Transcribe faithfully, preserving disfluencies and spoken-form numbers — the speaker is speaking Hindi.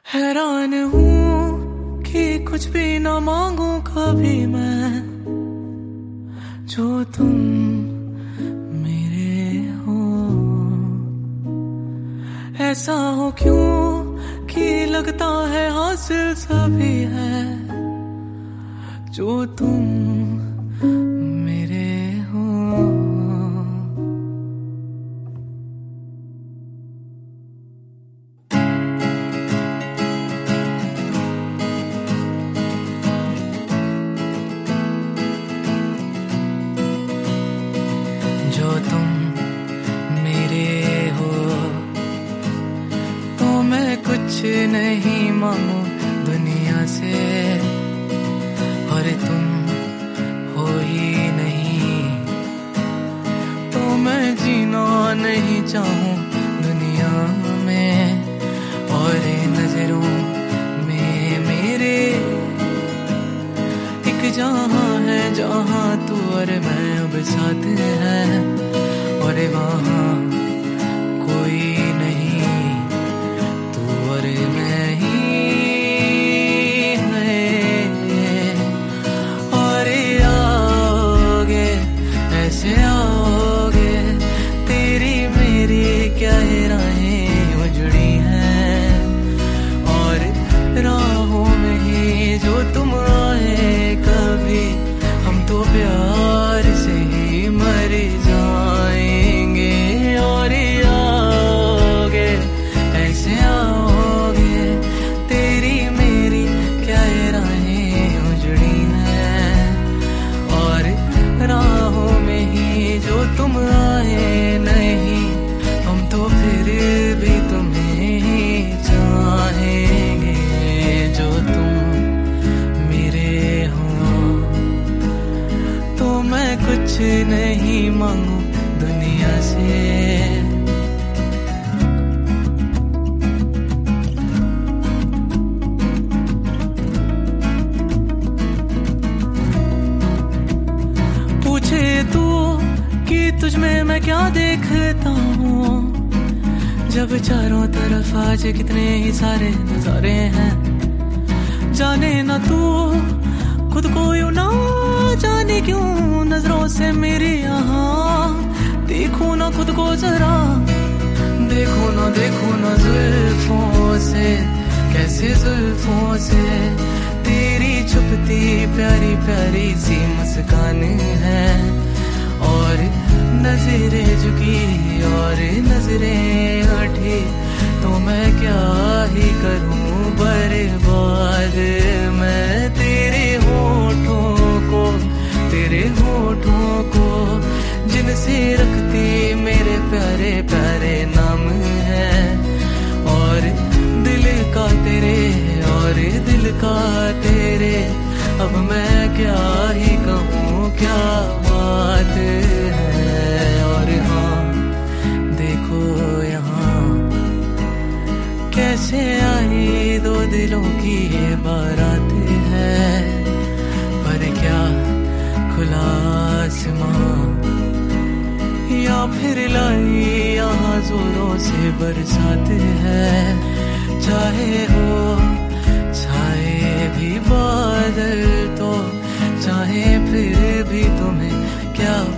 हैरान हूँ कि कुछ भी ना मांगू कभी मैं, जो तुम मेरे हो। ऐसा हो क्यों कि लगता है हासिल सभी है, जो तुम मेरे हो। जो तुम मेरे हो, तो मैं कुछ नहीं मांगू दुनिया से, और तुम हो ही नहीं तो मैं जीना नहीं चाहूँ दुनिया में। और नजरों में मेरे एक जहां है जहां तू और मैं अब साथ है, और वहां कोई नहीं, तू और मैं ही है। और आओगे ऐसे आओगे, तेरी मेरी क्या राहें उजड़ी हैं, और राहों में ही जो तुम आए कभी, हम तो प्यार से ही मर जाएंगे। और आओगे ऐसे आओगे, तेरी मेरी क्या राहें उजड़ी हैं, और राहों में ही जो तुम आए नहीं, हम तो फिर भी तुम्हें ही चाहेंगे, जो तुम मेरे हो। तो मैं कुछ नहीं मांगू दुनिया से, पूछे तू कि तुझ में मैं क्या देखता हूँ, जब चारों तरफ आज कितने ही सारे नजारे हैं। जाने ना तू खुद को यूं ना जाने क्यों नजरों से मेरी यहाँ, देखो ना खुद को जरा, देखो ना देखो ना जुल्फों से, कैसे जुल्फों से तेरी छुपती प्यारी प्यारी सी मुस्कान है। और नजरें झुकी और नजरें उठी, तो मैं क्या ही करूं बर्बाद मैं तेरे होठों को, तेरे होठों को जिनसे रखती मेरे प्यारे प्यारे नाम है। और दिल का तेरे और दिल का तेरे, अब मैं क्या ही कहूँ क्या बात है। और हाँ देखो यहाँ कैसे आई दो दिलों की ये बारात है, पर क्या खुला आसमां या फिर लाई यहाँ जोरों से बरसात है। चाहे हो छाए भी बादल तो, चाहे फिर भी तुम्हें क्या